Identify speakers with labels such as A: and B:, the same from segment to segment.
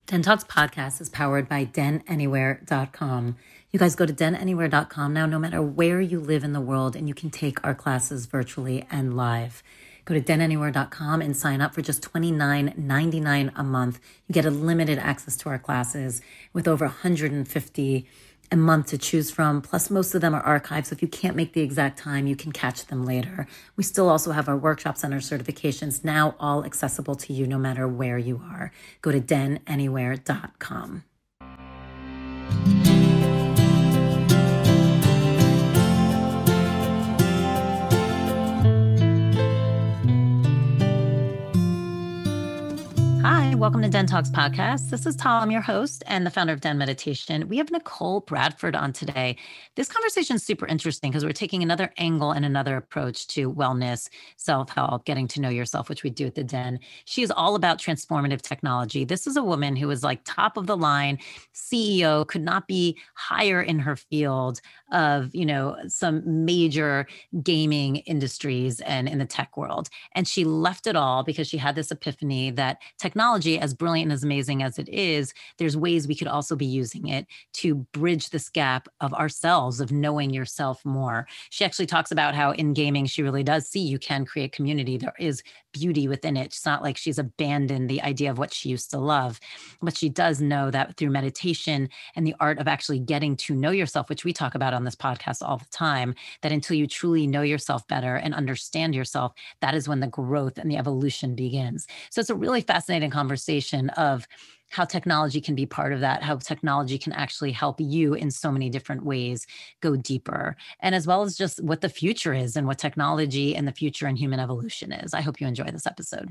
A: Den Talks podcast is powered by denanywhere.com. You guys go to denanywhere.com now, no matter where you live in the world, and you can take our classes virtually and live. Go to denanywhere.com and sign up for just $29.99 a month. You get a limited access to our classes with over 150 a month to choose from. Plus, most of them are archived. So if you can't make the exact time, you can catch them later. We still also have our workshops and our certifications now all accessible to you no matter where you are. Go to denanywhere.com. Hi, welcome to Den Talks podcast. This is Tom, your host and the founder of Den Meditation. We have Nicole Bradford on today. This conversation is super interesting because we're taking another angle and another approach to wellness, self-help, getting to know yourself, which we do at the Den. She is all about transformative technology. This is a woman who is like top of the line, CEO, could not be higher in her field of, some major gaming industries and in the tech world. And she left it all because she had this epiphany that technology, as brilliant and as amazing as it is, there's ways we could also be using it to bridge this gap of ourselves, of knowing yourself more. She actually talks about how in gaming, she really does see you can create community. There is beauty within it. It's not like she's abandoned the idea of what she used to love, but she does know that through meditation and the art of actually getting to know yourself, which we talk about on this podcast all the time, that until you truly know yourself better and understand yourself, that is when the growth and the evolution begins. So it's a really fascinating conversation of how technology can be part of that, how technology can actually help you in so many different ways go deeper, and as well as just what the future is and what technology and the future and human evolution is. I hope you enjoy this episode.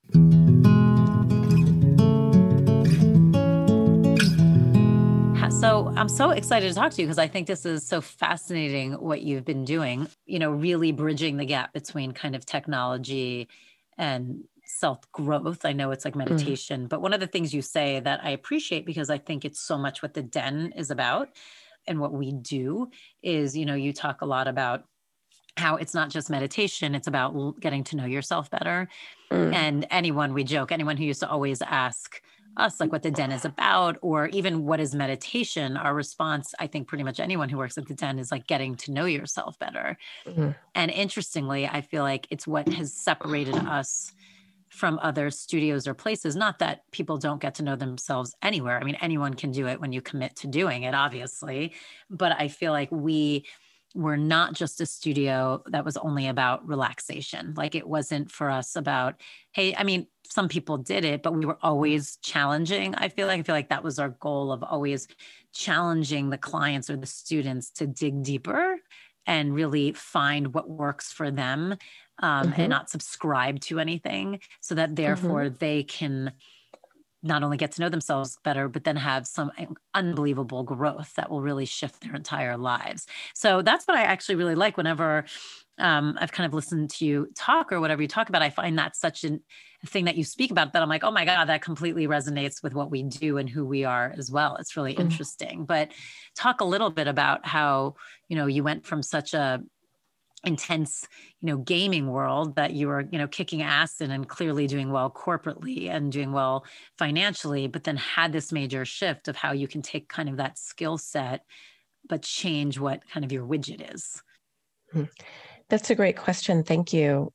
A: So I'm so excited to talk to you because I think this is so fascinating what you've been doing, really bridging the gap between kind of technology and self-growth. I know it's like meditation, but one of the things you say that I appreciate because I think it's so much what the Den is about and what we do is, you talk a lot about how it's not just meditation, it's about getting to know yourself better. And we joke, anyone who used to always ask us like what the Den is about, or even what is meditation, our response, I think pretty much anyone who works at the Den is like getting to know yourself better. And interestingly, I feel like it's what has separated us from other studios or places. Not that people don't get to know themselves anywhere. I mean, anyone can do it when you commit to doing it, obviously. But I feel like we were not just a studio that was only about relaxation. Like it wasn't for us about, hey, I mean, some people did it, but we were always challenging. I feel like that was our goal of always challenging the clients or the students to dig deeper and really find what works for them and not subscribe to anything so that therefore they can not only get to know themselves better, but then have some unbelievable growth that will really shift their entire lives. So that's what I actually really like whenever I've kind of listened to you talk or whatever you talk about. I find that such a thing that you speak about that I'm like, oh my God, that completely resonates with what we do and who we are as well. It's really interesting. But talk a little bit about how, you went from such a intense, gaming world that you were, kicking ass in and clearly doing well corporately and doing well financially, but then had this major shift of how you can take kind of that skill set, but change what kind of your widget is.
B: That's a great question. Thank you.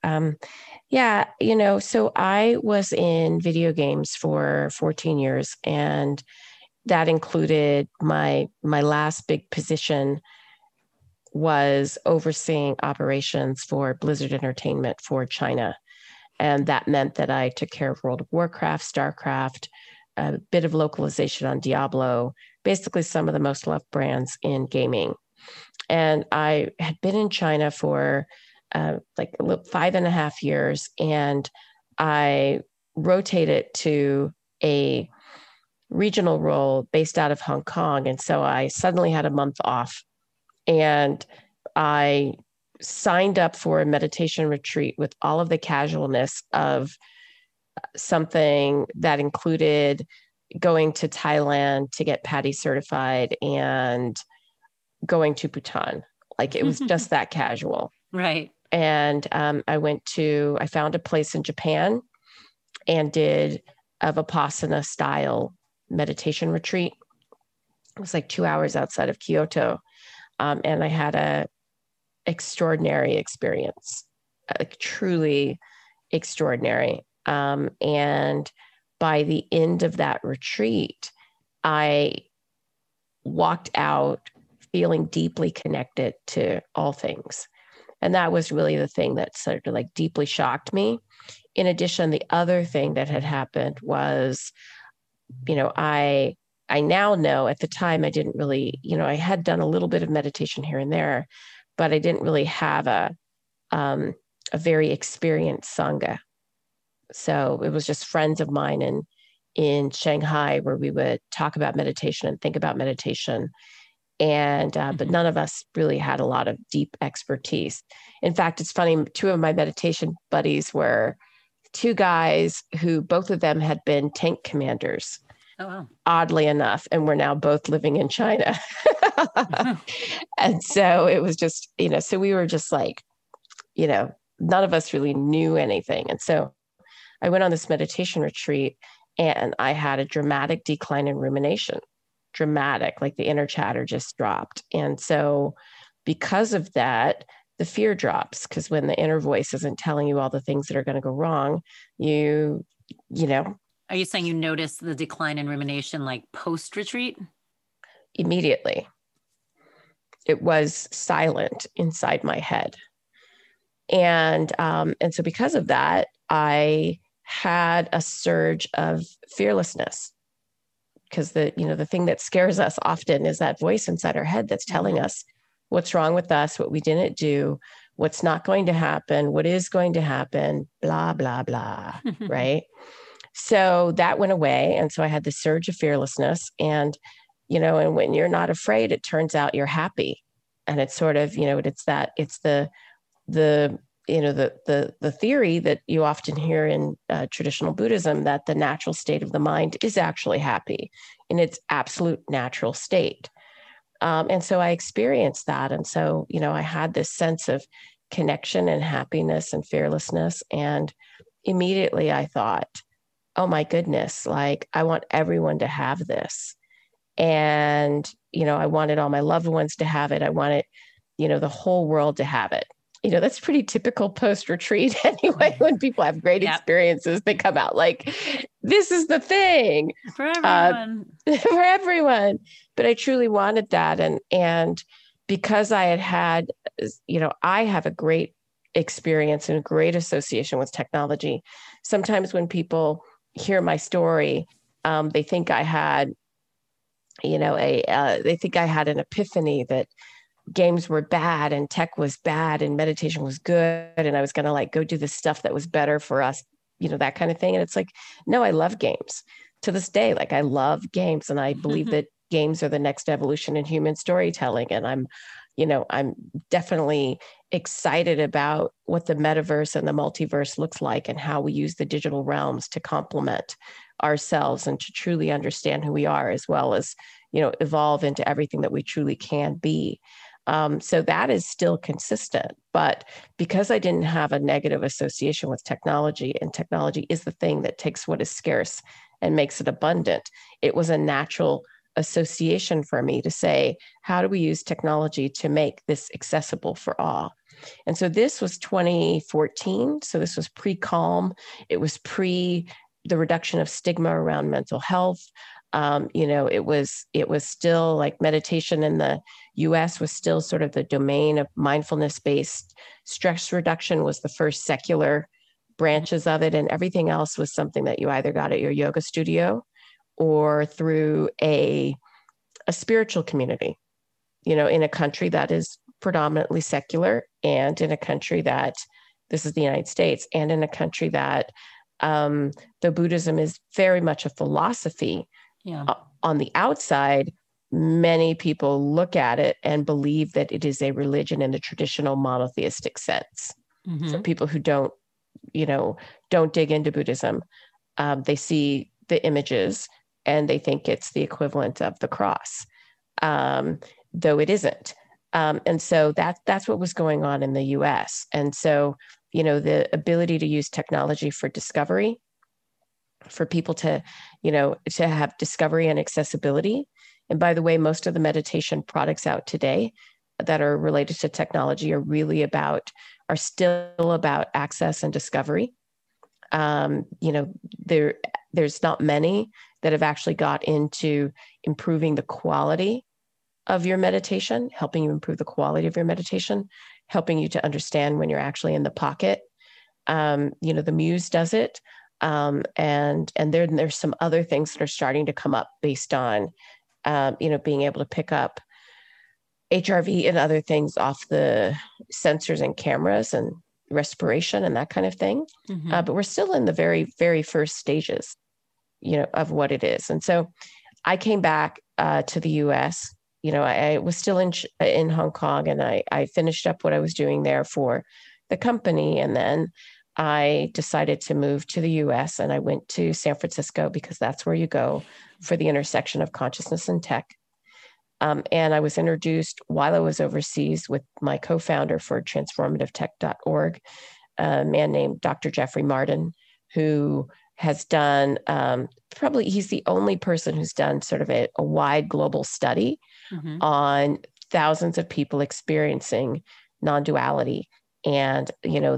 B: So I was in video games for 14 years, and that included my last big position was overseeing operations for Blizzard Entertainment for China. And that meant that I took care of World of Warcraft, StarCraft, a bit of localization on Diablo, basically some of the most loved brands in gaming. And I had been in China for 5.5 years, and I rotated to a regional role based out of Hong Kong. And so I suddenly had a month off, and I signed up for a meditation retreat with all of the casualness of something that included going to Thailand to get PADI certified and going to Bhutan. Like it was just that casual.
A: Right.
B: And I found a place in Japan and did a Vipassana style meditation retreat. It was like 2 hours outside of Kyoto. And I had a extraordinary experience, like truly extraordinary. And by the end of that retreat, I walked out feeling deeply connected to all things. And that was really the thing that sort of like deeply shocked me. In addition, the other thing that had happened was, I now know, at the time I didn't really, I had done a little bit of meditation here and there, but I didn't really have a very experienced Sangha. So it was just friends of mine in Shanghai where we would talk about meditation and think about meditation. And, but none of us really had a lot of deep expertise. In fact, it's funny, two of my meditation buddies were two guys who both of them had been tank commanders.
A: Oh, wow.
B: Oddly enough, and we're now both living in China. And so it was just, so we were just like, none of us really knew anything. And so I went on this meditation retreat and I had a dramatic decline in rumination. Dramatic, like the inner chatter just dropped. And so because of that, the fear drops, because when the inner voice isn't telling you all the things that are going to go wrong, you know.
A: Are you saying you noticed the decline in rumination like post-retreat?
B: Immediately. It was silent inside my head. And so because of that, I had a surge of fearlessness. Because the thing that scares us often is that voice inside our head that's telling us what's wrong with us, what we didn't do, what's not going to happen, what is going to happen, blah, blah, blah, right? So that went away. And so I had this surge of fearlessness. And, and when you're not afraid, it turns out you're happy. And it's sort of, it's the theory that you often hear in traditional Buddhism, that the natural state of the mind is actually happy in its absolute natural state. And so I experienced that. And so, I had this sense of connection and happiness and fearlessness. And immediately I thought, oh my goodness, like I want everyone to have this. And, I wanted all my loved ones to have it. I wanted, the whole world to have it. That's pretty typical post-retreat anyway. When people have great experiences, they come out like, this is the thing.
A: For everyone.
B: For everyone. But I truly wanted that. And because I had, I have a great experience and a great association with technology. Sometimes when people hear my story, they think I had, they think I had an epiphany that games were bad and tech was bad and meditation was good. And I was going to like go do the stuff that was better for us, that kind of thing. And it's like, no, I love games to this day. Like I love games. And I believe that games are the next evolution in human storytelling. And I'm definitely excited about what the metaverse and the multiverse looks like and how we use the digital realms to complement ourselves and to truly understand who we are, as well as, evolve into everything that we truly can be. So that is still consistent, but because I didn't have a negative association with technology, and technology is the thing that takes what is scarce and makes it abundant, it was a natural association for me to say, how do we use technology to make this accessible for all? And so this was 2014. So this was pre-Calm. It was pre the reduction of stigma around mental health. It was still like meditation in the US was still sort of the domain of mindfulness-based. Stress reduction was the first secular branches of it. And everything else was something that you either got at your yoga studio or through a spiritual community, in a country that is predominantly secular, and in a country that, this is the United States, and in a country that though Buddhism is very much a philosophy, on the outside, many people look at it and believe that it is a religion in the traditional monotheistic sense. For people who don't dig into Buddhism, they see the images and they think it's the equivalent of the cross, though it isn't. And so that's what was going on in the US. And so, the ability to use technology for discovery for people to, to have discovery and accessibility. And by the way, most of the meditation products out today that are related to technology are still about access and discovery. There's not many that have actually got into improving the quality of your meditation, helping you improve the quality of your meditation, helping you to understand when you're actually in the pocket. The Muse does it. And there's some other things that are starting to come up based on, being able to pick up HRV and other things off the sensors and cameras and respiration and that kind of thing.
A: Mm-hmm.
B: But we're still in the very, very first stages, of what it is. And so I came back to the US. I was still in Hong Kong, and I finished up what I was doing there for the company. And then I decided to move to the US, and I went to San Francisco because that's where you go for the intersection of consciousness and tech. And I was introduced while I was overseas with my co-founder for transformativetech.org, a man named Dr. Jeffrey Martin, who has done, he's the only person who's done sort of a wide global study
A: mm-hmm.
B: on thousands of people experiencing non-duality. And,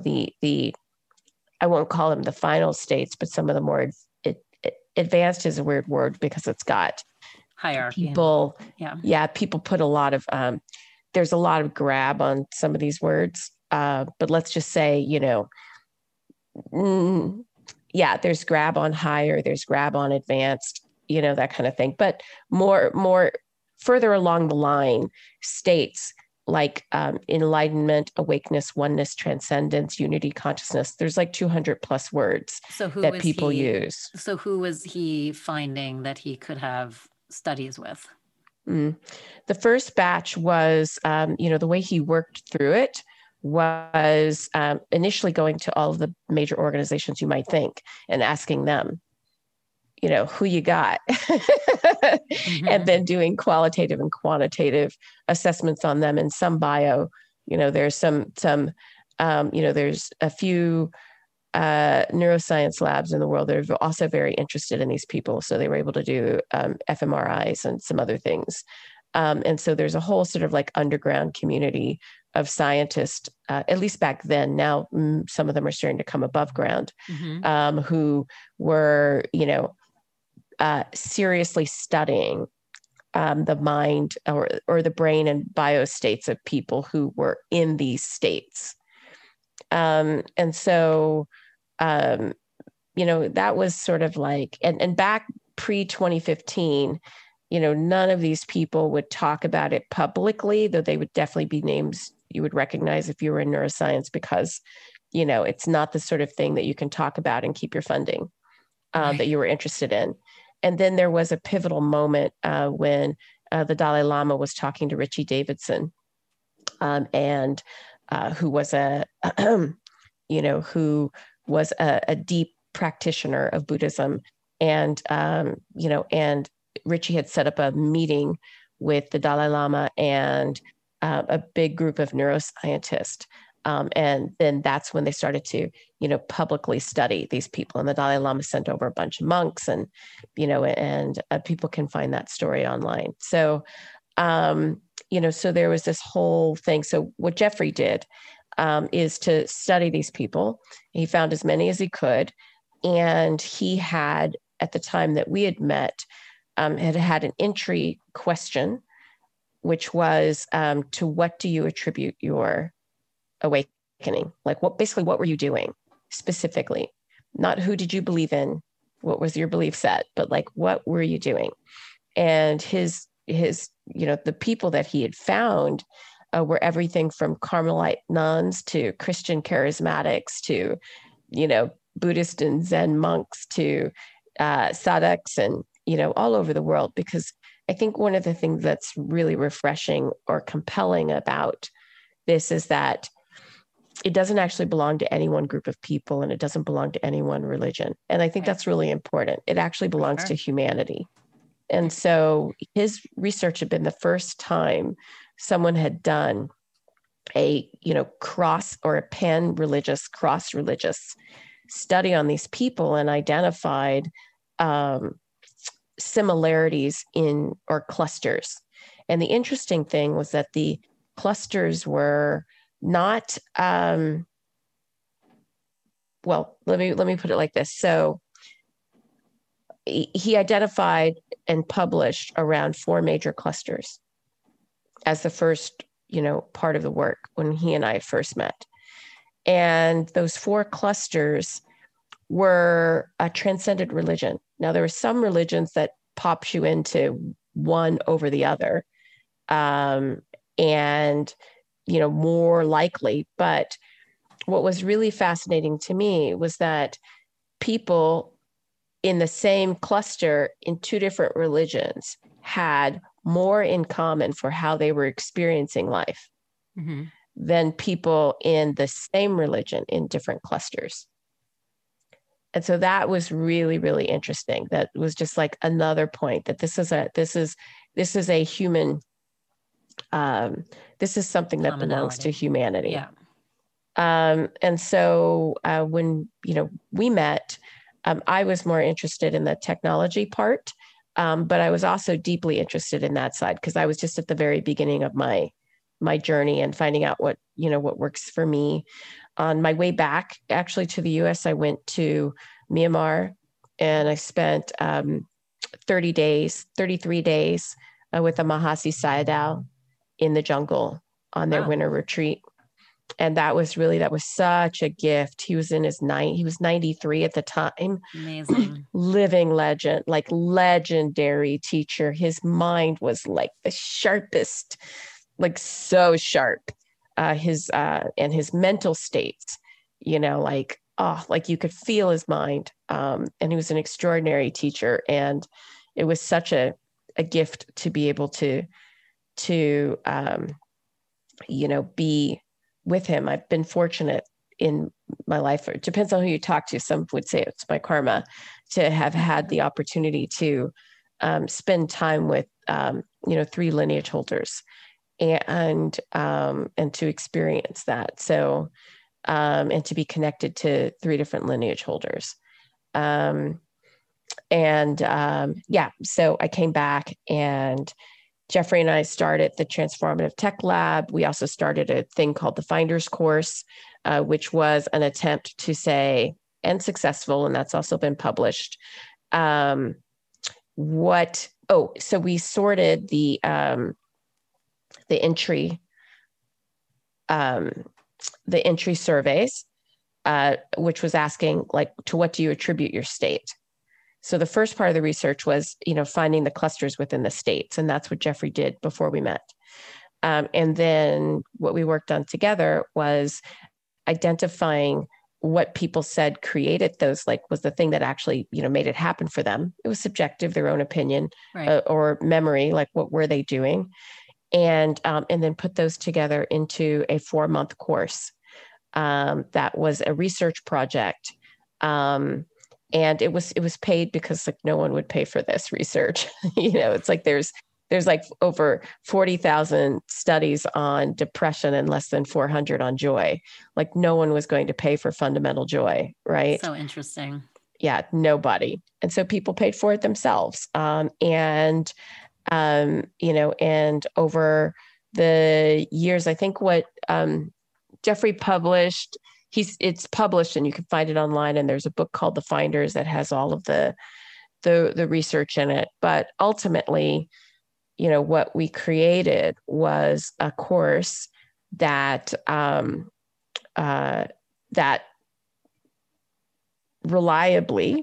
B: I won't call them the final states, but some of the more advanced is a weird word because it's got
A: hierarchy.
B: People put a lot of, there's a lot of grab on some of these words. But let's just say, there's grab on higher, there's grab on advanced, that kind of thing. But more further along the line, states like enlightenment, awakeness, oneness, transcendence, unity, consciousness. There's like 200 plus words that people use.
A: So who was he finding that he could have studies with?
B: The first batch was, the way he worked through it was initially going to all of the major organizations you might think and asking them, who you got,
A: mm-hmm.
B: and then doing qualitative and quantitative assessments on them. And some bio, there's some there's a few neuroscience labs in the world that are also very interested in these people. So they were able to do fMRIs and some other things. And so there's a whole sort of like underground community of scientists, at least back then. Now, some of them are starting to come above ground,
A: mm-hmm.
B: Who were, seriously studying the mind or the brain and biostates of people who were in these states. And so, that was sort of like, and back pre-2015, none of these people would talk about it publicly, though they would definitely be names you would recognize if you were in neuroscience, because, it's not the sort of thing that you can talk about and keep your funding that you were interested in. And then there was a pivotal moment when the Dalai Lama was talking to Richie Davidson, and who was a deep practitioner of Buddhism. And, and Richie had set up a meeting with the Dalai Lama and a big group of neuroscientists. And then that's when they started to, publicly study these people. And the Dalai Lama sent over a bunch of monks, and, people can find that story online. So, so there was this whole thing. So what Jeffrey did is to study these people. He found as many as he could. And he had, at the time that we had met, had an entry question, which was, to what do you attribute your awakening? Like what were you doing specifically? Not who did you believe in? What was your belief set? But like, what were you doing? And his, the people that he had found were everything from Carmelite nuns to Christian charismatics to, Buddhist and Zen monks to sadhaks and, all over the world. Because I think one of the things that's really refreshing or compelling about this is that it doesn't actually belong to any one group of people, and it doesn't belong to any one religion. And I think that's really important. It actually belongs to humanity. And so his research had been the first time someone had done a, cross or a pan-religious, cross-religious study on these people and identified similarities in, or clusters. And the interesting thing was that the clusters were not, well, let me put it like this. So he identified and published around 4 major clusters as the first, part of the work when he and I first met. And those 4 clusters were a transcendent religion. Now, there were some religions that pops you into one over the other, and, more likely. But what was really fascinating to me was that people in the same cluster in 2 different religions had more in common for how they were experiencing life than people in the same religion in different clusters. And so that was really, really interesting. That was just like another point that this is a human, this is something that belongs to humanity.
A: Yeah.
B: And so when, we met, I was more interested in the technology part, but I was also deeply interested in that side because I was just at the very beginning of my journey and finding out what works for me. On my way back, actually, to the US, I went to Myanmar and I spent 33 days with the Mahasi Sayadaw in the jungle on their winter retreat. And that was such a gift. He was he was 93 at the time.
A: Amazing.
B: Living legend, like legendary teacher. His mind was like the sharpest, like so sharp. His mental states, like you could feel his mind. And he was an extraordinary teacher. And it was such a gift to be able to be with him. I've been fortunate in my life. It depends on who you talk to. Some would say it's my karma to have had the opportunity to spend time with, 3 lineage holders and to experience that. So, and to be connected to 3 different lineage holders. So I came back and Jeffrey and I started the Transformative Tech Lab. We also started a thing called the Finders Course, which was an attempt to say, and successful, and that's also been published. So we sorted the entry surveys, which was asking, like, to what do you attribute your state? So the first part of the research was, finding the clusters within the states. And that's what Jeffrey did before we met. And then what we worked on together was identifying what people said created those, like, was the thing that actually, made it happen for them. It was subjective, their own opinion, right. Or memory, like what were they doing? And then put those together into a 4-month course. That was a research project. And it was paid because, like, no one would pay for this research. It's like there's like over 40,000 studies on depression and less than 400 on joy. Like, no one was going to pay for fundamental joy, right?
A: So interesting.
B: Yeah, nobody. And so people paid for it themselves. And over the years, I think what Jeffrey published, it's published and you can find it online. And there's a book called The Finders that has all of the research in it. But ultimately, what we created was a course that that reliably,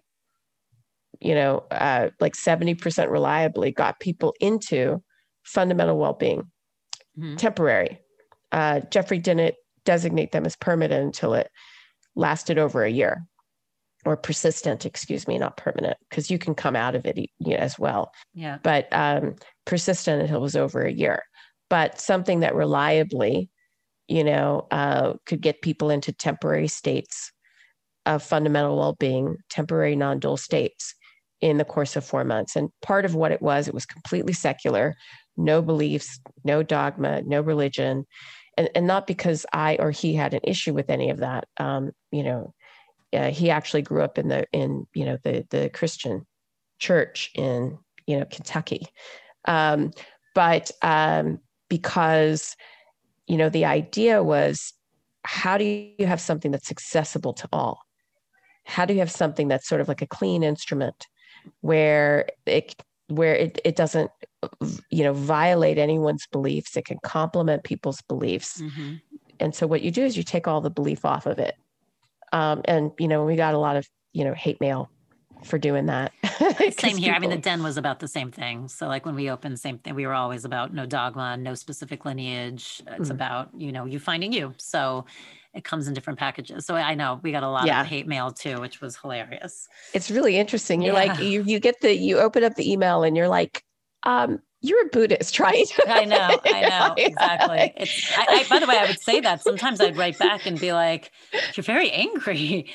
B: like 70% reliably got people into fundamental well-being, temporary. Jeffrey didn't designate them as permanent until it lasted over a year, or persistent, not permanent, because you can come out of it as well.
A: Yeah.
B: But persistent until it was over a year. But something that reliably, could get people into temporary states of fundamental well-being, temporary non-dual states in the course of 4 months. And part of what it was completely secular, no beliefs, no dogma, no religion. And not because I or he had an issue with any of that. he actually grew up in the Christian church in, Kentucky. But because, the idea was, how do you have something that's accessible to all? How do you have something that's sort of like a clean instrument where it doesn't, violate anyone's beliefs? It can complement people's beliefs.
A: Mm-hmm.
B: And so what you do is you take all the belief off of it. And, we got a lot of, hate mail for doing that.
A: Same here. I mean, the Den was about the same thing. So like when we opened, same thing, we were always about no dogma, no specific lineage. It's about, you finding you. So it comes in different packages. So I know we got a lot of hate mail too, which was hilarious.
B: It's really interesting. You're like, you open up the email and you're like, you're a Buddhist, right?
A: I know, exactly. By the way, I would say that sometimes I'd write back and be like, you're very angry,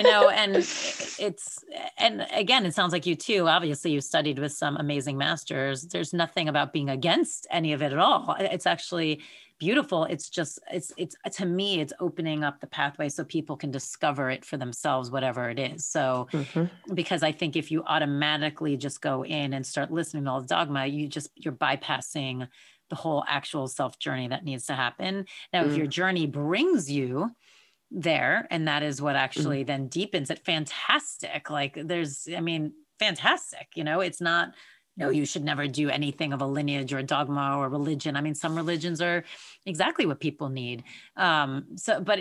A: and again, it sounds like you too. Obviously you studied with some amazing masters. There's nothing about being against any of it at all. It's actually beautiful. It's just, it's to me, it's opening up the pathway so people can discover it for themselves, whatever it is. So, because I think if you automatically just go in and start listening to all the dogma, you're bypassing the whole actual self journey that needs to happen. Now, if your journey brings you there, and that is what actually then deepens it, fantastic. Like fantastic, it's not, no, you should never do anything of a lineage or a dogma or religion. I mean, some religions are exactly what people need. But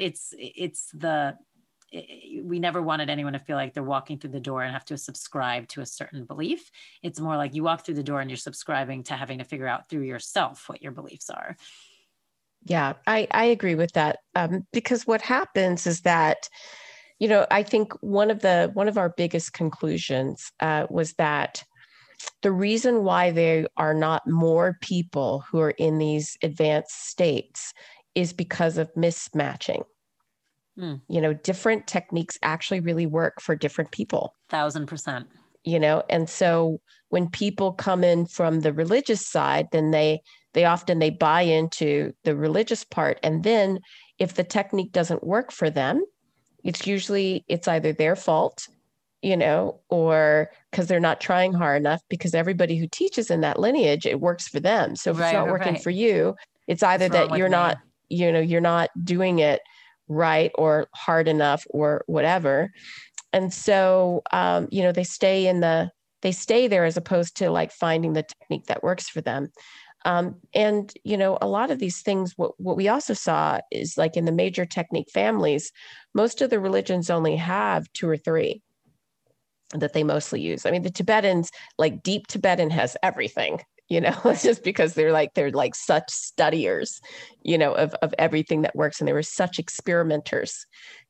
A: we never wanted anyone to feel like they're walking through the door and have to subscribe to a certain belief. It's more like you walk through the door and you're subscribing to having to figure out through yourself what your beliefs are.
B: Yeah, I agree with that. Because what happens is that, I think one of our biggest conclusions was that the reason why there are not more people who are in these advanced states is because of mismatching. Different techniques actually really work for different people.
A: 1,000%.
B: And so when people come in from the religious side, then they often buy into the religious part. And then if the technique doesn't work for them, it's either their fault, or because they're not trying hard enough, because everybody who teaches in that lineage, it works for them. So if it's not working for you, it's either that you're not, you're not doing it right or hard enough or whatever. And so, they stay there as opposed to like finding the technique that works for them. And, a lot of these things, what we also saw is like in the major technique families, most of the religions only have 2 or 3 that they mostly use. I mean, the Tibetans, like deep Tibetan has everything, it's just because they're like such studiers, of everything that works. And they were such experimenters,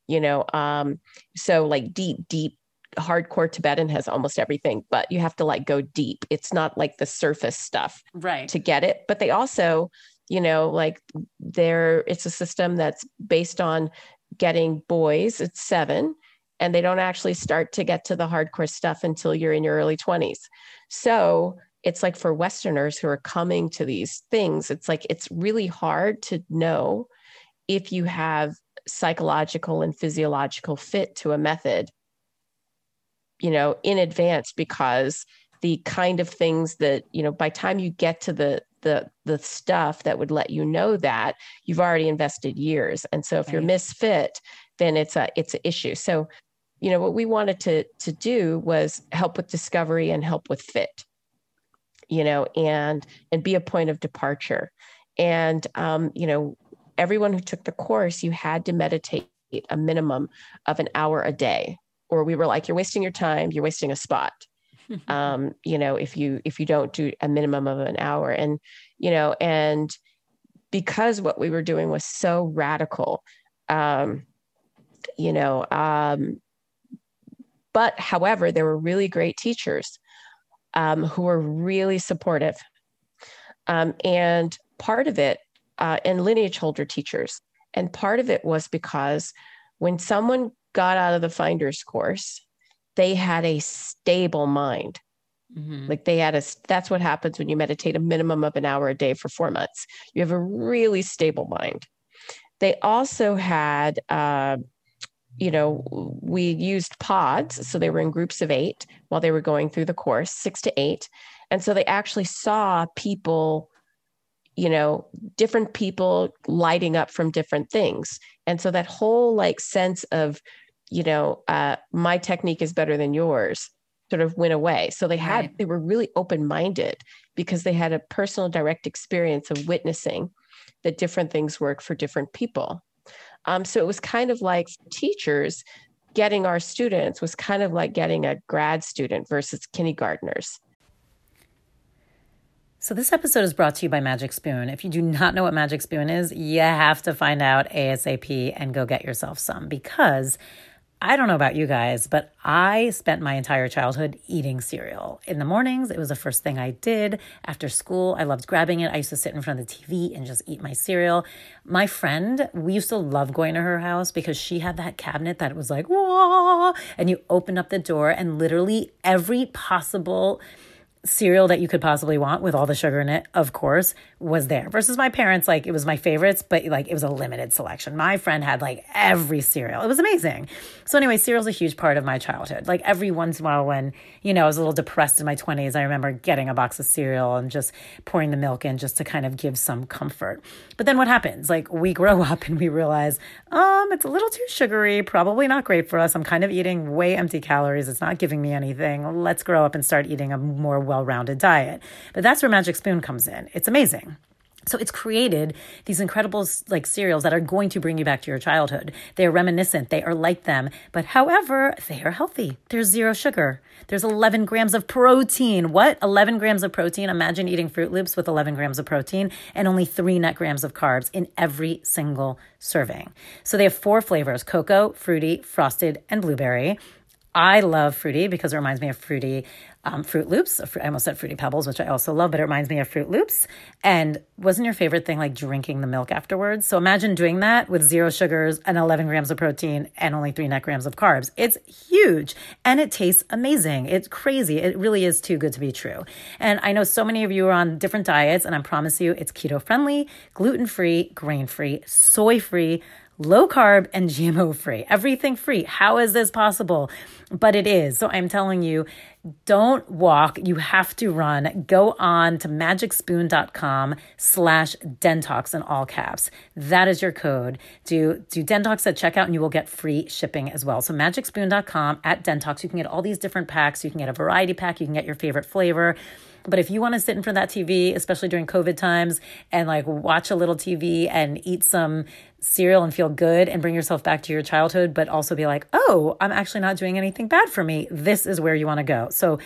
B: so like deep hardcore Tibetan has almost everything, but you have to like go deep. It's not like the surface stuff to get it. But they also, it's a system that's based on getting boys at 7, and they don't actually start to get to the hardcore stuff until you're in your early 20s. So it's like for Westerners who are coming to these things, it's like, it's really hard to know if you have psychological and physiological fit to a method, in advance, because the kind of things that, by time you get to the stuff that would let you know that, you've already invested years. And so if you're misfit, then it's an issue. So, what we wanted to do was help with discovery and help with fit, and be a point of departure. And, everyone who took the course, you had to meditate a minimum of an hour a day, or we were like, you're wasting your time, you're wasting a spot. If you don't do a minimum of an hour. And, and because what we were doing was so radical, but however, there were really great teachers who were really supportive. And part of it, and lineage holder teachers, and part of it was because when someone got out of the Finders course, they had a stable mind. Like that's what happens when you meditate a minimum of an hour a day for 4 months. You have a really stable mind. They also had we used pods. So they were in groups of 8 while they were going through the course, 6 to 8. And so they actually saw people, different people lighting up from different things. And so that whole like sense of, my technique is better than yours sort of went away. So they were really open-minded because they had a personal direct experience of witnessing that different things work for different people. So it was kind of like teachers getting our students was kind of like getting a grad student versus kindergartners.
A: So this episode is brought to you by Magic Spoon. If you do not know what Magic Spoon is, you have to find out ASAP and go get yourself some, because I don't know about you guys, but I spent my entire childhood eating cereal. In the mornings, it was the first thing I did. After school, I loved grabbing it. I used to sit in front of the TV and just eat my cereal. My friend, we used to love going to her house because she had that cabinet that was like, whoa, and you open up the door and literally every possible cereal that you could possibly want with all the sugar in it, of course, was there. Versus my parents, like it was my favorites, but like it was a limited selection. My friend had like every cereal. It was amazing. So anyway, cereal's a huge part of my childhood. Like every once in a while when, I was a little depressed in my 20s, I remember getting a box of cereal and just pouring the milk in just to kind of give some comfort. But then what happens? Like we grow up and we realize, it's a little too sugary, probably not great for us. I'm kind of eating way empty calories. It's not giving me anything. Let's grow up and start eating a more well-rounded diet. But that's where Magic Spoon comes in. It's amazing. So it's created these incredible like cereals that are going to bring you back to your childhood. They're reminiscent. They are like them. But however, they are healthy. There's 0 sugar. There's 11 grams of protein. What? 11 grams of protein? Imagine eating Fruit Loops with 11 grams of protein and only 3 net grams of carbs in every single serving. So they have 4 flavors: cocoa, fruity, frosted, and blueberry. I love fruity because it reminds me of fruity Fruit Loops. I almost said Fruity Pebbles, which I also love, but it reminds me of Fruit Loops. And wasn't your favorite thing like drinking the milk afterwards? So imagine doing that with 0 sugars and 11 grams of protein and only 3 net grams of carbs. It's huge and it tastes amazing. It's crazy. It really is too good to be true. And I know so many of you are on different diets, and I promise you it's keto friendly, gluten-free, grain-free, soy-free, low carb, and GMO free, everything free. How is this possible? But it is. So I'm telling you, don't walk. You have to run. Go on to magicspoon.com/Dentox in all caps. That is your code. Do Dentox at checkout and you will get free shipping as well. So magicspoon.com/Dentox. You can get all these different packs. You can get a variety pack. You can get your favorite flavor. But if you want to sit in front of that TV, especially during COVID times, and like watch a little TV and eat some cereal and feel good and bring yourself back to your childhood, but also be like, oh, I'm actually not doing anything bad for me, this is where you want to go. So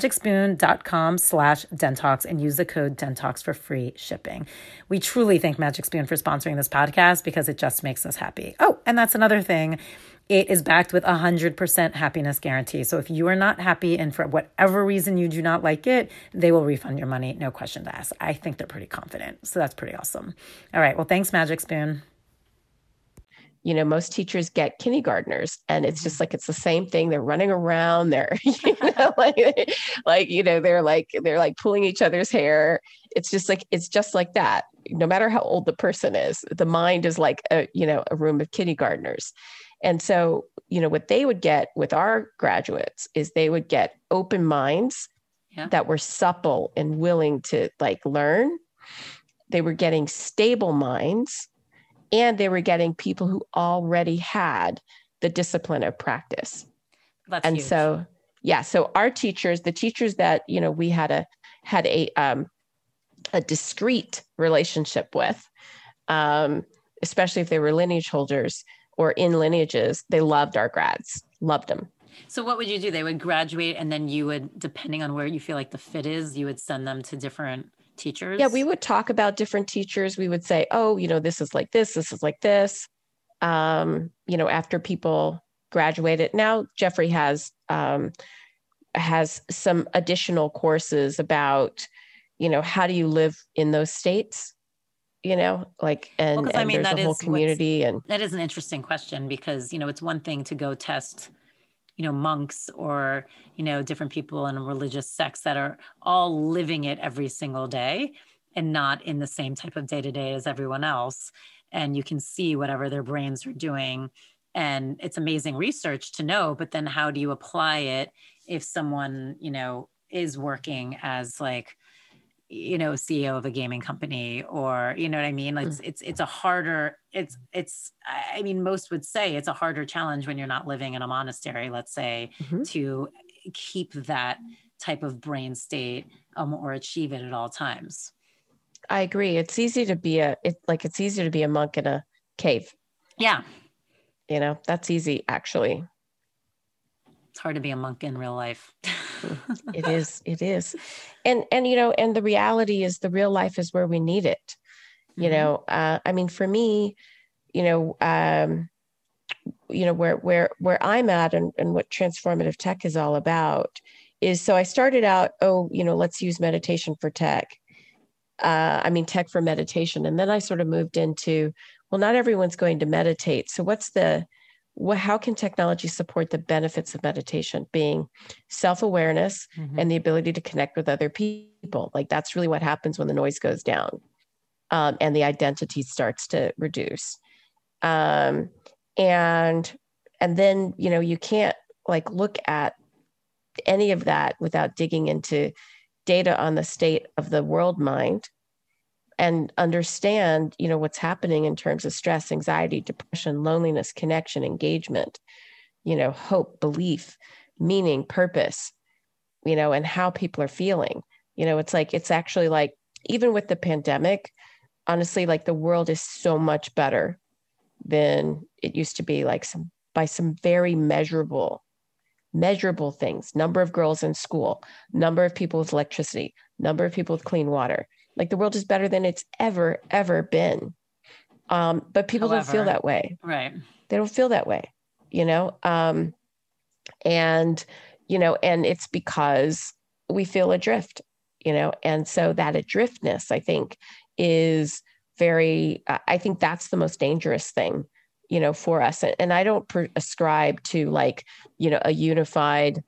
A: magicspoon.com/Dentox and use the code Dentox for free shipping. We truly thank Magic Spoon for sponsoring this podcast because it just makes us happy. Oh, and that's another thing. It is backed with 100% happiness guarantee. So if you are not happy and for whatever reason you do not like it, they will refund your money. No question to ask. I think they're pretty confident. So that's pretty awesome. All right. Well, thanks, Magic Spoon.
B: Most teachers get kindergartners, and it's just like, it's the same thing. They're running around. They're, they're like pulling each other's hair. It's just like that. No matter how old the person is, the mind is like a room of kindergartners. And so, what they would get with our graduates is they would get open minds that were supple and willing to like learn. They were getting stable minds, and they were getting people who already had the discipline of practice.
A: That's
B: and
A: huge.
B: So our teachers, the teachers that, we had a discrete relationship with, especially if they were lineage holders or in lineages, they loved our grads, loved them.
A: So what would you do? They would graduate, and then you would, depending on where you feel like the fit is, you would send them to different teachers?
B: Yeah, we would talk about different teachers. We would say, oh, this is like this is like this. After people graduated. Now Jeffrey has some additional courses about, how do you live in those states? And there's a whole community. And
A: that is an interesting question because, it's one thing to go test, monks or, different people in a religious sects that are all living it every single day and not in the same type of day-to-day as everyone else. And you can see whatever their brains are doing And it's amazing research to know, but then how do you apply it if someone, you know, is working as like, you know, CEO of a gaming company, or, you know what I mean? It's a harder, I mean, most would say it's a harder challenge when you're not living in a monastery, let's say, to keep that type of brain state, or achieve it at all times.
B: I agree. It's easy to be it's easier to be a monk in a cave.
A: Yeah.
B: You know, that's easy, actually.
A: It's hard to be a monk in real life.
B: It is. And, you know, and the reality is the real life is where we need it. You know, I mean, for me, you know, where I'm at and what transformative tech is all about is, so I started out, you know, let's use meditation for tech. I mean, tech for meditation. And then I sort of moved into, well, not everyone's going to meditate. So how can technology support the benefits of meditation, being self-awareness and the ability to connect with other people? Like, that's really what happens when the noise goes down, and the identity starts to reduce. And then, you know, you can't like look at any of that without digging into data on the state of the world mind and understand, you know, what's happening in terms of stress, anxiety, depression, loneliness, connection, engagement, you know, hope, belief, meaning, purpose, you know, and how people are feeling. You know, it's actually like, even with the pandemic, honestly, like the world is so much better than it used to be, like by some very measurable things: number of girls in school, number of people with electricity, number of people with clean water. Like, the world is better than it's ever been. But people don't feel that way.
A: Right.
B: They don't feel that way, you know? And, you know, and it's because we feel adrift, you know? And so that adriftness, I think, is I think that's the most dangerous thing, you know, for us. And I don't ascribe to, like, you know, a unified,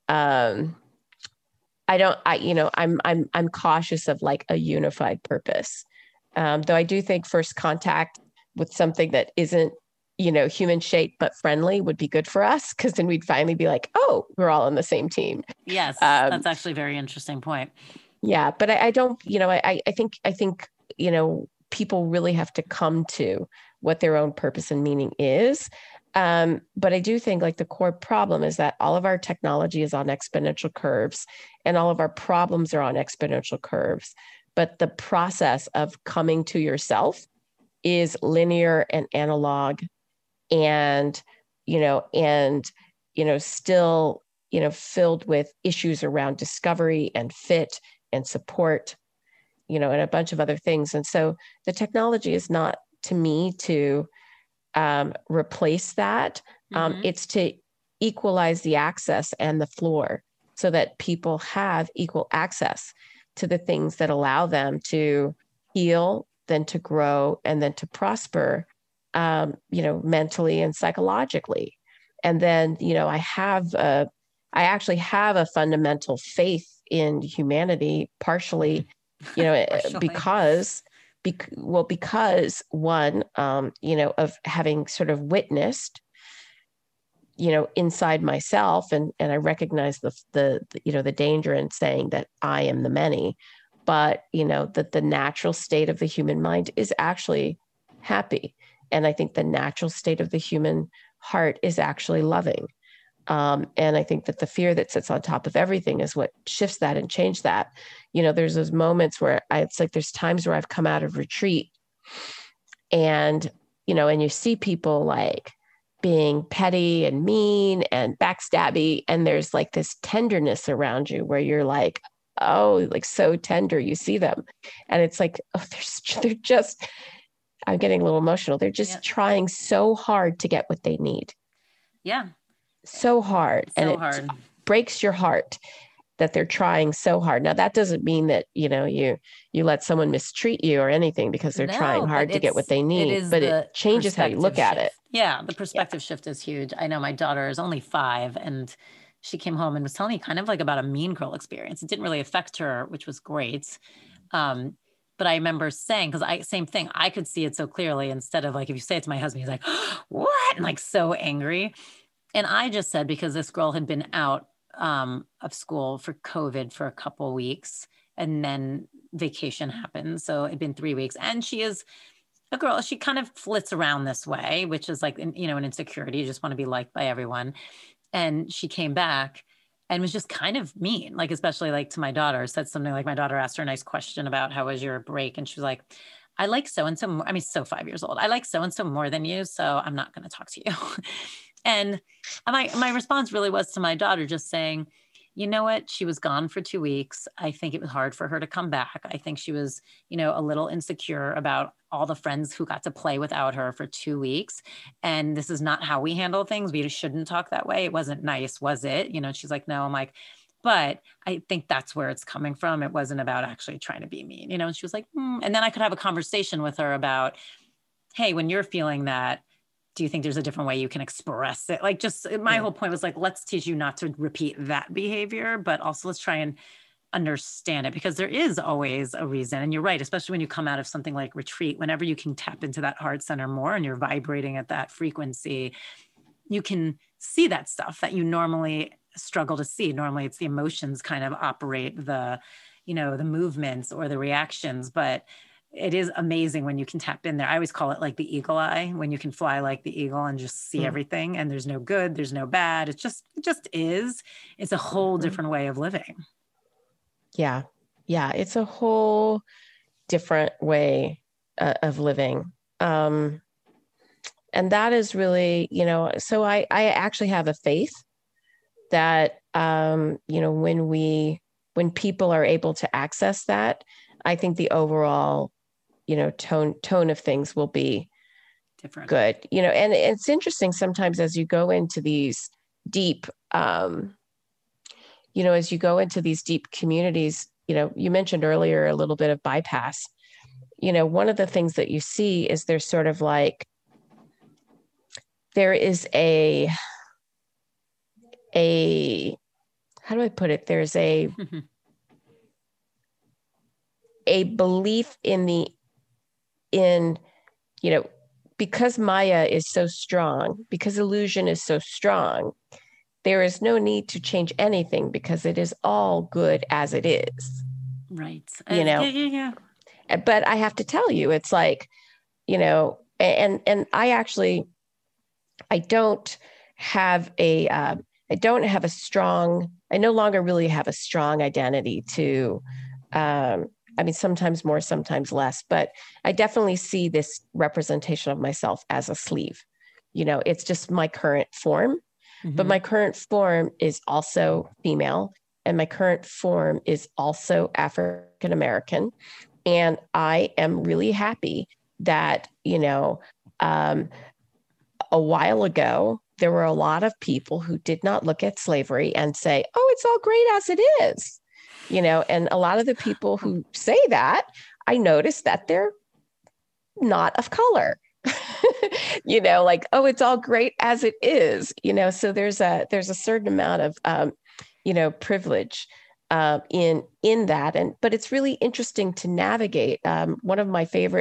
B: I'm cautious of like a unified purpose. Though I do think first contact with something that isn't, you know, human shaped but friendly would be good for us, because then we'd finally be like, oh, we're all on the same team.
A: Yes, that's actually a very interesting point.
B: Yeah, but I don't, you know, I think, you know, people really have to come to what their own purpose and meaning is. But I do think, like, the core problem is that all of our technology is on exponential curves and all of our problems are on exponential curves. But the process of coming to yourself is linear and analog, and, still, you know, filled with issues around discovery and fit and support, you know, and a bunch of other things. And so the technology is not, to me, to replace that. It's to equalize the access and the floor so that people have equal access to the things that allow them to heal, then to grow, and then to prosper, mentally and psychologically. And then, you know, I actually have a fundamental faith in humanity, partially, you know, because one, of having sort of witnessed, you know, inside myself, and I recognize the danger in saying that I am the many, but, you know, that the natural state of the human mind is actually happy. And I think the natural state of the human heart is actually loving. And I think that the fear that sits on top of everything is what shifts that and change that. You know, there's those moments where it's like, there's times where I've come out of retreat and, you know, and you see people like being petty and mean and backstabby. And there's like this tenderness around you where you're like, oh, like so tender, you see them. And it's like, oh, they're just, I'm getting a little emotional. They're just trying so hard to get what they need.
A: Yeah.
B: So hard. It breaks your heart that they're trying so hard. Now, that doesn't mean that, you know, you let someone mistreat you or anything because they're trying hard to get what they need, but it changes how you look at it.
A: Yeah. The perspective shift is huge. I know my daughter is only 5 and she came home and was telling me kind of like about a Mean Girl experience. It didn't really affect her, which was great. But But I remember saying, because same thing, I could see it so clearly, instead of like, if you say it to my husband, he's like, what? And like so angry. And I just said, because this girl had been out of school for COVID for a couple of weeks, and then vacation happened. So it'd been 3 weeks, and she is a girl, she kind of flits around this way, which is like, you know, an insecurity. You just want to be liked by everyone. And she came back and was just kind of mean, like, especially like to my daughter, said something like, my daughter asked her a nice question about how was your break. And she was like, I like so-and-so. I mean, so 5 years old. I like so-and-so more than you. So I'm not going to talk to you. And my response really was to my daughter, just saying, you know what? She was gone for 2 weeks. I think it was hard for her to come back. I think she was, you know, a little insecure about all the friends who got to play without her for 2 weeks. And this is not how we handle things. We shouldn't talk that way. It wasn't nice, was it? You know, she's like, no. I'm like, but I think that's where it's coming from. It wasn't about actually trying to be mean, you know? And she was like, And then I could have a conversation with her about, hey, when you're feeling that, do you think there's a different way you can express it? Like, just my whole point was like, let's teach you not to repeat that behavior, but also let's try and understand it, because there is always a reason. And you're right, especially when you come out of something like retreat, whenever you can tap into that heart center more and you're vibrating at that frequency, you can see that stuff that you normally struggle to see. Normally it's the emotions kind of operate the, you know, the movements or the reactions, but it is amazing when you can tap in there. I always call it like the eagle eye, when you can fly like the eagle and just see everything, and there's no good, there's no bad. It just is. It's a whole different way of living.
B: Yeah. Yeah. It's a whole different way of living. And that is really, you know, so I actually have a faith that, you know, when people are able to access that, I think the overall, you know, tone of things will be
A: different.
B: Good. You know, and it's interesting sometimes as you go into these deep, you know, as you go into these deep communities, you know, you mentioned earlier a little bit of bypass. You know, one of the things that you see is there's sort of like, there is a, how do I put it? There's a belief in, you know, because Maya is so strong, because illusion is so strong, there is no need to change anything because it is all good as it is.
A: Right.
B: You know?
A: Yeah.
B: But I have to tell you, it's like, you know, and I don't have a strong, I no longer really have a strong identity to, I mean, sometimes more, sometimes less, but I definitely see this representation of myself as a sleeve. You know, it's just my current form, but my current form is also female, and my current form is also African American. And I am really happy that, you know, a while ago, there were a lot of people who did not look at slavery and say, oh, it's all great as it is. You know, and a lot of the people who say that, I noticed that they're not of color, you know, like, oh, it's all great as it is, you know, so there's a certain amount of, you know, privilege in that. But it's really interesting to navigate. One of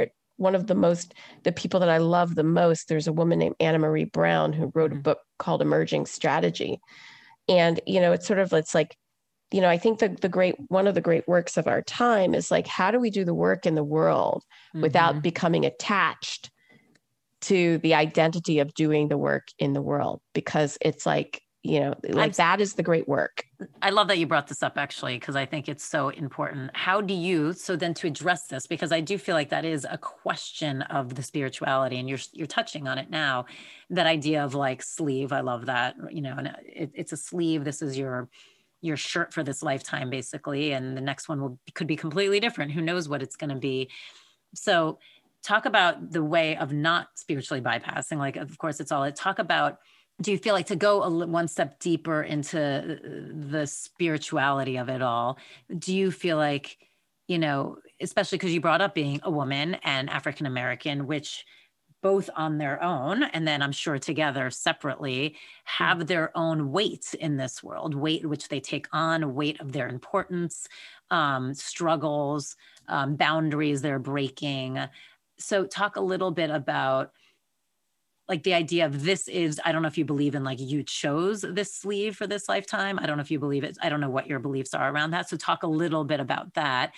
B: the people that I love the most, there's a woman named Anna Marie Brown who wrote a book called Emerging Strategy. And, you know, it's like, you know, I think one of the great works of our time is like, how do we do the work in the world without becoming attached to the identity of doing the work in the world? Because it's like, you know, like that is the great work.
A: I love that you brought this up, actually, because I think it's so important. How do you, so then to address this, because I do feel like that is a question of the spirituality, and you're touching on it now, that idea of like sleeve. I love that, you know, and it's a sleeve. This is your shirt for this lifetime, basically. And the next one could be completely different. Who knows what it's going to be. So talk about the way of not spiritually bypassing. Like, of course, talk about, do you feel like, to go one step deeper into the spirituality of it all, do you feel like, you know, especially because you brought up being a woman and African-American, which both on their own, and then I'm sure together separately, have their own weight in this world, weight which they take on, weight of their importance, struggles, boundaries they're breaking. So talk a little bit about like the idea of this is, I don't know if you believe in like you chose this sleeve for this lifetime. I don't know if you believe it. I don't know what your beliefs are around that. So talk a little bit about that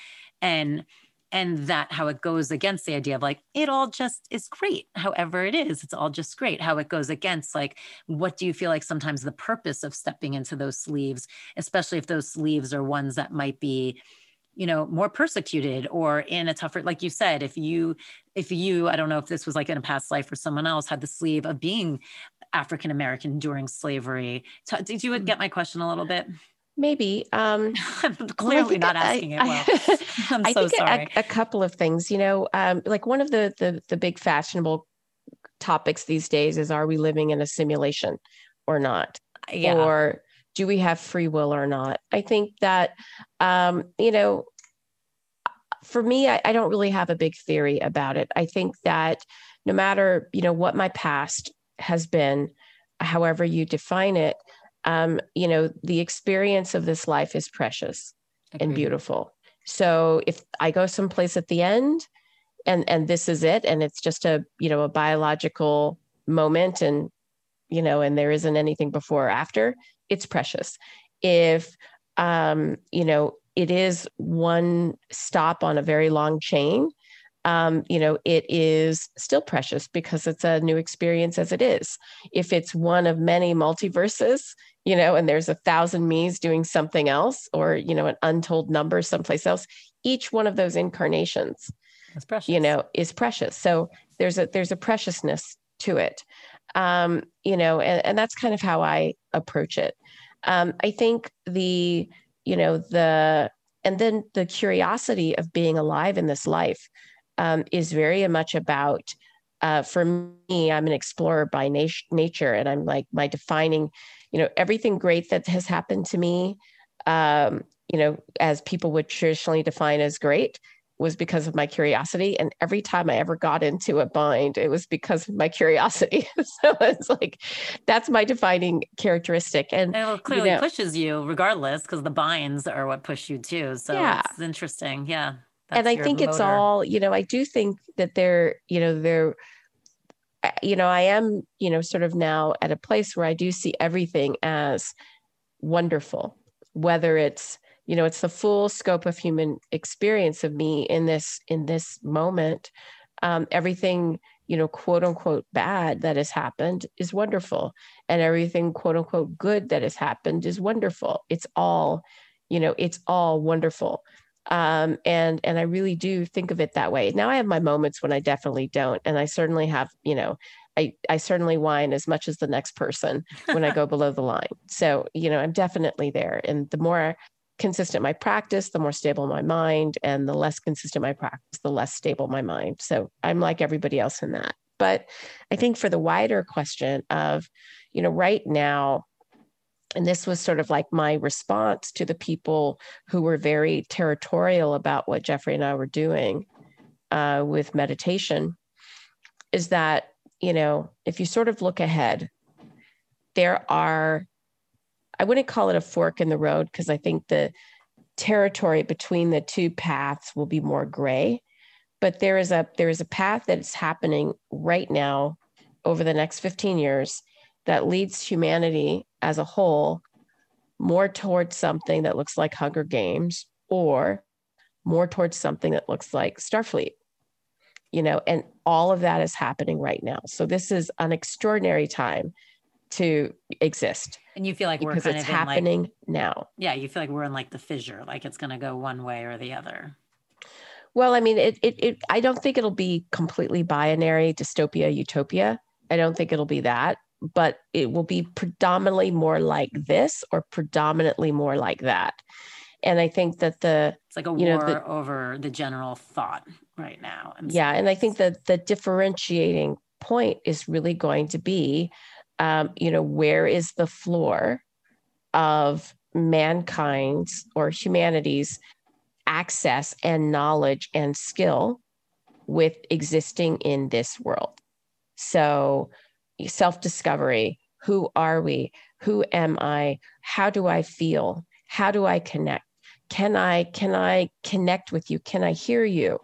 A: and that how it goes against the idea of like, it all just is great. However it is, it's all just great. How it goes against like, what do you feel like sometimes the purpose of stepping into those sleeves, especially if those sleeves are ones that might be, you know, more persecuted or in a tougher, like you said, if you, I don't know if this was like in a past life or someone else had the sleeve of being African-American during slavery. Did you get my question a little bit?
B: Maybe.
A: I'm clearly not asking it well. I'm
B: I
A: so
B: think
A: sorry.
B: a couple of things, you know, like one of the big fashionable topics these days is, are we living in a simulation or not?
A: Yeah.
B: Or do we have free will or not? I think that, you know, for me, I don't really have a big theory about it. I think that no matter, you know, what my past has been, however you define it, you know, the experience of this life is precious and beautiful. So if I go someplace at the end and this is it, and it's just a, you know, a biological moment and, you know, and there isn't anything before or after, it's precious. If, you know, it is one stop on a very long chain, you know, it is still precious because it's a new experience as it is. If it's one of many multiverses, you know, and there's 1,000 me's doing something else, or, you know, an untold number someplace else, each one of those incarnations, you know, is precious. So there's a preciousness to it, you know, and that's kind of how I approach it. I think you know, and then the curiosity of being alive in this life is very much about, for me, I'm an explorer by nature, and I'm like my defining, you know, everything great that has happened to me, you know, as people would traditionally define as great, was because of my curiosity. And every time I ever got into a bind, it was because of my curiosity. So it's like, that's my defining characteristic. And
A: it clearly pushes you regardless, because the binds are what push you too. So
B: yeah,
A: it's interesting. Yeah.
B: And I think it's all, you know, I do think that you know, you know, I am, you know, sort of now at a place where I do see everything as wonderful, whether it's, you know, it's the full scope of human experience of me in this moment. Everything, you know, quote unquote bad that has happened is wonderful. And everything quote unquote good that has happened is wonderful. It's all, you know, it's all wonderful. And I really do think of it that way. Now I have my moments when I definitely don't. And I certainly have, you know, I certainly whine as much as the next person when I go below the line. So, you know, I'm definitely there. And the more consistent my practice, the more stable my mind, and the less consistent my practice, the less stable my mind. So I'm like everybody else in that. But I think for the wider question of, you know, right now, and this was sort of like my response to the people who were very territorial about what Jeffrey and I were doing with meditation, is that, you know, if you sort of look ahead, there are, I wouldn't call it a fork in the road, because I think the territory between the two paths will be more gray. But there is a path that is happening right now over the next 15 years that leads humanity as a whole more towards something that looks like Hunger Games, or more towards something that looks like Starfleet, you know, and all of that is happening right now. So this is an extraordinary time to exist.
A: And you feel like
B: because
A: we're kind
B: it's
A: of
B: happening
A: like,
B: now.
A: Yeah, you feel like we're in like the fissure, like it's going to go one way or the other.
B: Well, I mean, I don't think it'll be completely binary, dystopia, utopia. I don't think it'll be that, but it will be predominantly more like this or predominantly more like that. And I think that
A: it's like a war over the general thought right now.
B: Yeah. And I think that the differentiating point is really going to be, you know, where is the floor of mankind's or humanity's access and knowledge and skill with existing in this world. So self-discovery, who are we? Who am I? How do I feel? How do I connect? can I connect with you? Can I hear you?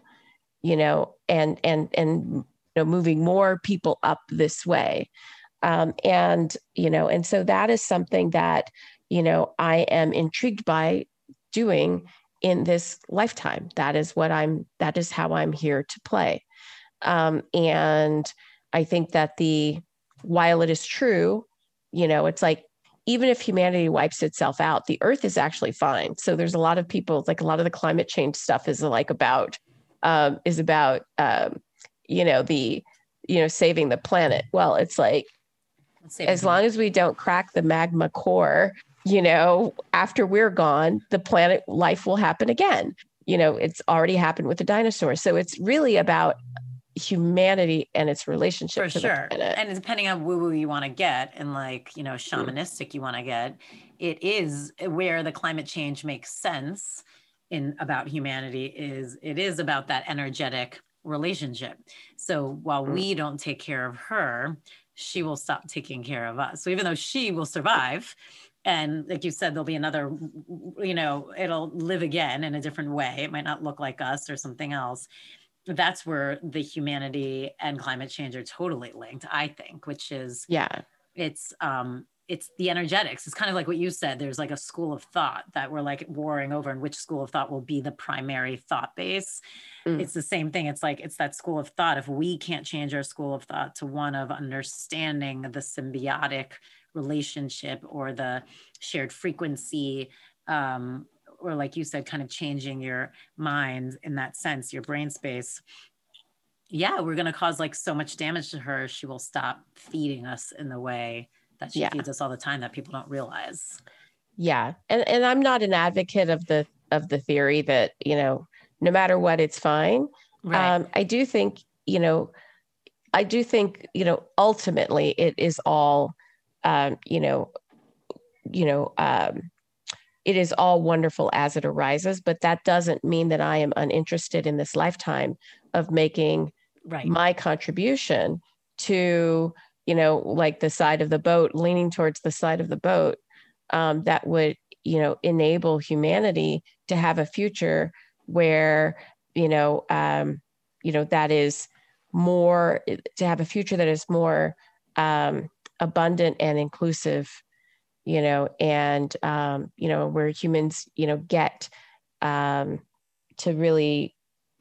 B: And moving more people up this way. And so that is something that, I am intrigued by doing in this lifetime. That is how I'm here to play. And I think that while it is true, it's like, even if humanity wipes itself out, the earth is actually fine. So there's a lot of people, like a lot of the climate change stuff is like about saving the planet. Well, it's like, as long as we don't crack the magma core, after we're gone, the planet life will happen again. It's already happened with the dinosaurs. So it's really about humanity and its relationship to the planet.
A: And depending on woo-woo you want to get, and shamanistic you want to get, it is where the climate change makes sense about humanity it is about that energetic relationship. So while we don't take care of her, she will stop taking care of us. So even though she will survive, and like you said, there'll be another, it'll live again in a different way. It might not look like us or something else. That's where the humanity and climate change are totally linked, I think, which is, it's the energetics. It's kind of like what you said. There's like a school of thought that we're like warring over, and which school of thought will be the primary thought base. It's the same thing. It's like, it's that school of thought. If we can't change our school of thought to one of understanding the symbiotic relationship or the shared frequency, or like you said, kind of changing your mind in that sense, your brain space. Yeah, we're going to cause like so much damage to her. She will stop feeding us in the way that she feeds us all the time that people don't realize.
B: Yeah. And I'm not an advocate of the theory that, no matter what, it's fine. Right. I do think, ultimately it is all, it is all wonderful as it arises, but that doesn't mean that I am uninterested in this lifetime of making my contribution to, like the side of the boat, leaning towards the side of the boat, that would, enable humanity to have a future where, that is more, to have a future that is more abundant and inclusive, and, where humans, get to really,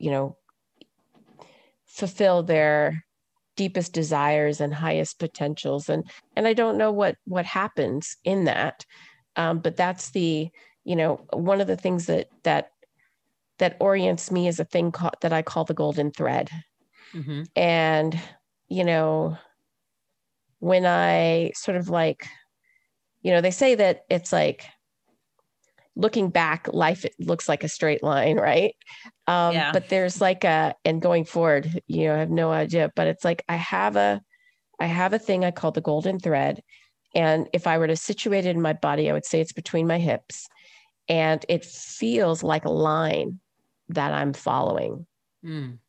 B: fulfill their deepest desires and highest potentials. And I don't know what happens in that. But that's one of the things that orients me is a thing that I call the golden thread. Mm-hmm. And, when I sort of like, they say that it's like looking back, life looks like a straight line, right? But there's like and going forward, I have no idea, but it's like I have a thing I call the golden thread. And if I were to situate it in my body, I would say it's between my hips. And it feels like a line that I'm following, and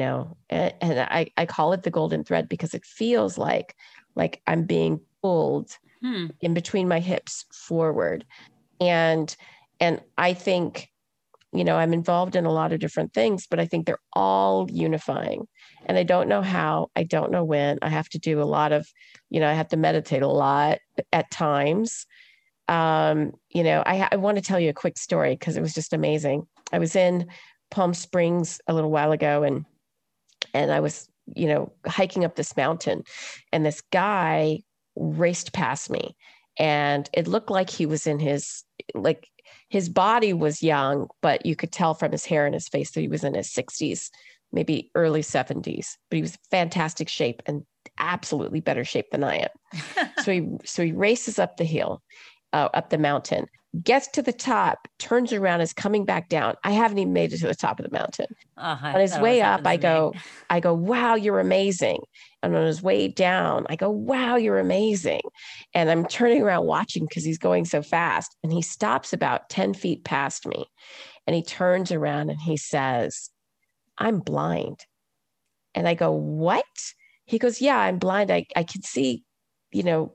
B: I call it the golden thread because it feels like I'm being pulled in between my hips forward. And I think, I'm involved in a lot of different things, but I think they're all unifying. And I don't know how, I don't know when. I have to do a lot of, I have to meditate a lot at times. I want to tell you a quick story because it was just amazing. I was in Palm Springs a little while ago and I was, hiking up this mountain, and this guy raced past me, and it looked like he was in his body was young, but you could tell from his hair and his face that he was in his 60s, maybe early 70s, but he was fantastic shape and absolutely better shape than I am. So he races up the hill, up the mountain, gets to the top, turns around, is coming back down. I haven't even made it to the top of the mountain. On his way up, I go, wow, you're amazing. And on his way down, I go, wow, you're amazing. And I'm turning around watching because he's going so fast. And he stops about 10 feet past me. And he turns around and he says, I'm blind. And I go, what? He goes, yeah, I'm blind. I can see,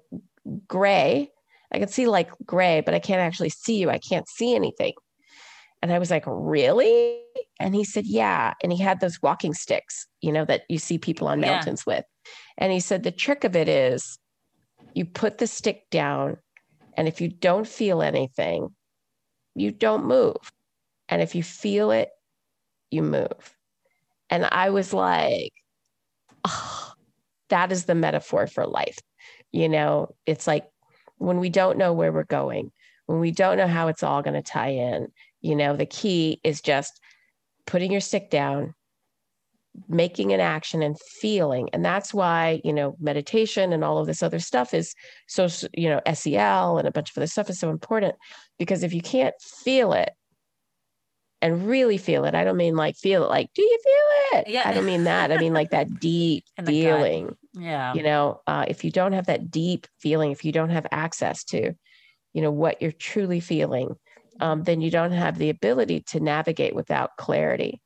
B: gray. I can see like gray, but I can't actually see you. I can't see anything. And I was like, really? And he said, yeah. And he had those walking sticks, that you see people on mountains with. And he said, the trick of it is you put the stick down, and if you don't feel anything, you don't move. And if you feel it, you move. And I was like, oh, that is the metaphor for life. It's like when we don't know where we're going, when we don't know how it's all going to tie in, the key is just putting your stick down, making an action and feeling. And that's why, meditation and all of this other stuff is so, SEL and a bunch of other stuff is so important, because if you can't feel it and really feel it, I don't mean like feel it, like, do you feel it?
A: Yeah.
B: I don't mean that. I mean like that deep feeling.
A: Gut. Yeah.
B: If you don't have that deep feeling, if you don't have access to, what you're truly feeling, then you don't have the ability to navigate without clarity.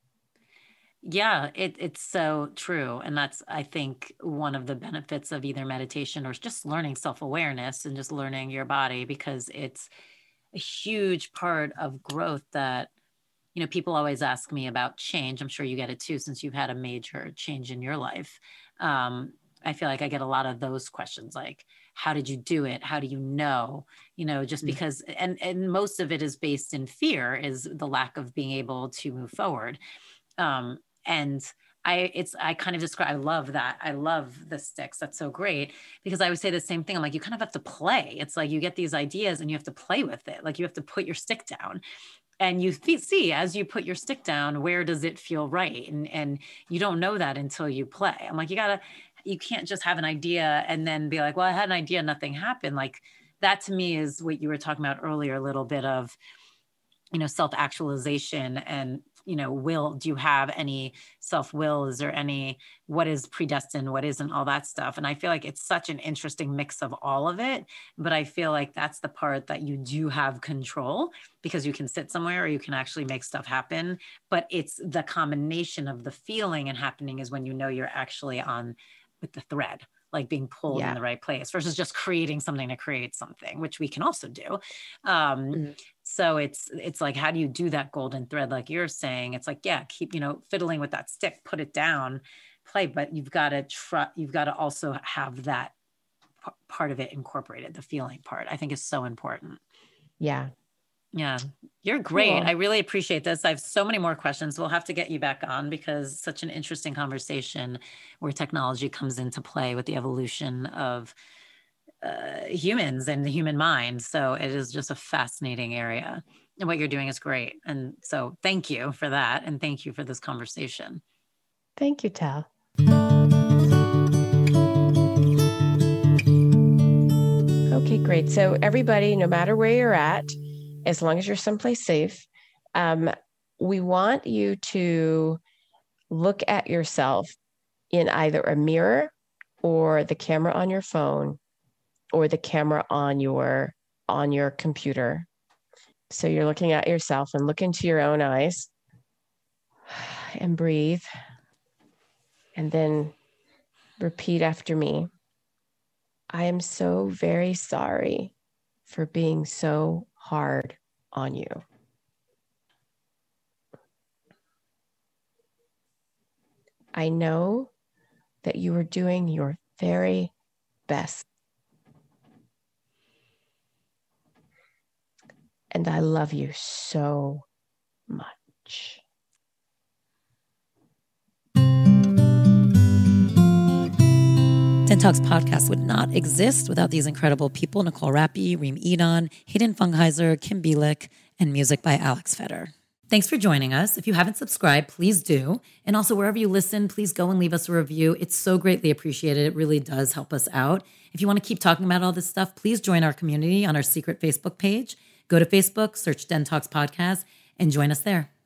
A: Yeah, it's so true. And that's, I think, one of the benefits of either meditation or just learning self-awareness and just learning your body, because it's a huge part of growth that, people always ask me about change. I'm sure you get it too, since you've had a major change in your life. I feel like I get a lot of those questions, like, how did you do it? How do you know? Just because, and most of it is based in fear, is the lack of being able to move forward. And I kind of describe, I love that. I love the sticks. That's so great, because I would say the same thing. I'm like, you kind of have to play. It's like, you get these ideas and you have to play with it. Like, you have to put your stick down, and you see, as you put your stick down, where does it feel right? And you don't know that until you play. I'm like, you can't just have an idea and then be like, well, I had an idea, nothing happened. Like, that to me is what you were talking about earlier, a little bit of, self-actualization and, will. Do you have any self-will? Is there any, what is predestined? What isn't? All that stuff. And I feel like it's such an interesting mix of all of it. But I feel like that's the part that you do have control, because you can sit somewhere or you can actually make stuff happen. But it's the combination of the feeling and happening is when you're actually on with the thread, like being pulled in the right place, versus just creating something to create something, which we can also do. So it's like, how do you do that golden thread? Like you're saying, it's like, keep, fiddling with that stick, put it down, play, but you've got to also have that part of it incorporated. The feeling part, I think, is so important.
B: Yeah.
A: Yeah. You're great.
B: Cool.
A: I really appreciate this. I have so many more questions. We'll have to get you back on, because it's such an interesting conversation where technology comes into play with the evolution of humans and the human mind. So it is just a fascinating area, and what you're doing is great. And so thank you for that. And thank you for this conversation.
B: Thank you, Tal. Okay, great. So everybody, no matter where you're at, as long as you're someplace safe, we want you to look at yourself in either a mirror or the camera on your phone or the camera on your computer. So you're looking at yourself, and look into your own eyes and breathe. And then repeat after me. I am so very sorry for being so hard on you. I know that you are doing your very best. And I love you so much.
A: Den Talks podcast would not exist without these incredible people: Nicole Rappi, Reem Edon, Hayden Fungheiser, Kim Bielik, and music by Alex Feder. Thanks for joining us. If you haven't subscribed, please do. And also, wherever you listen, please go and leave us a review. It's so greatly appreciated. It really does help us out. If you want to keep talking about all this stuff, please join our community on our secret Facebook page. Go to Facebook, search Den Talks Podcast, and join us there.